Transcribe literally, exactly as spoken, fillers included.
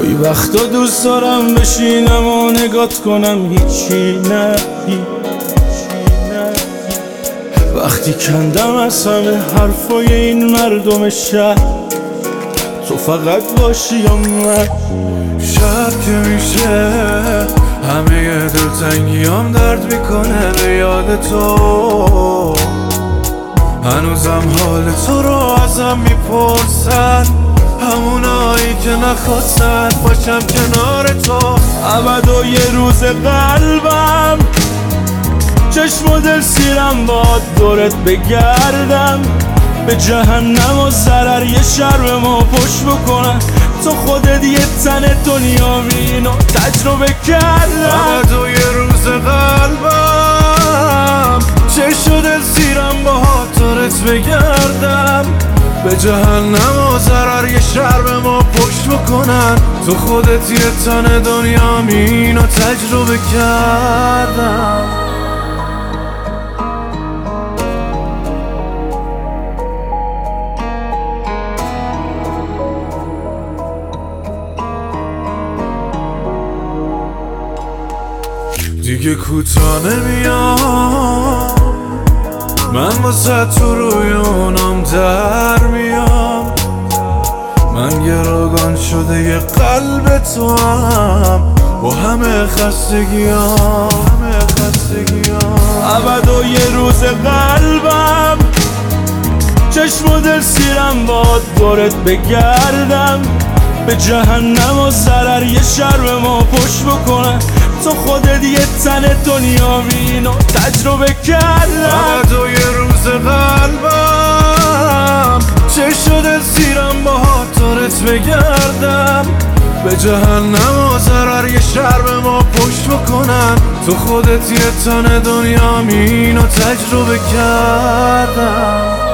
گاهی وقتا دوست دارم بشینم و نگات کنم هیچی نه وقتی کندم از همه حرفای این مردم شهر تو فقط باشی یا من. شب که میشه همه دلتنگیام درد میکنه به یاد تو، هنوزم حال تو رو ازم میپرسن، همونایی که نخواستن باشم کنار تو. ابد و یه روز قلبم چشم و دل سیرم باد دورت بگردم، به جهنم و ضرر یه شرم ما پشت بکنم. تو خودت یه تن دنیا اینو تجربه کردم. ابد و یه روز قلبم چشم و دل سیرم با دورت بگردم، به جهنم و ضرر یه شرم ما پشت بکنن. تو خودت یه تن دنیا اینو تجربه کردم. دیگه کوتاه نمیام، من واسه تو روی اونام در میام. من گروگان شده یه قلب تو هم با همه خستگیام، همه خستگیام. ابد و یه روز قلبم چشم و دل سیرم باد دورت بگردم، به جهنم و ضرر یه شرم ما پشت بکنم. تو خودت یه تن دنیا اینو تجربه کردم. ابد و یه روز قلبم چشم و دل سیرم با دورت بگردم، به جهنم و ضرر یه شرم ما پشت بکنن. تو خودت یه تن دنیا اینو تجربه کردم.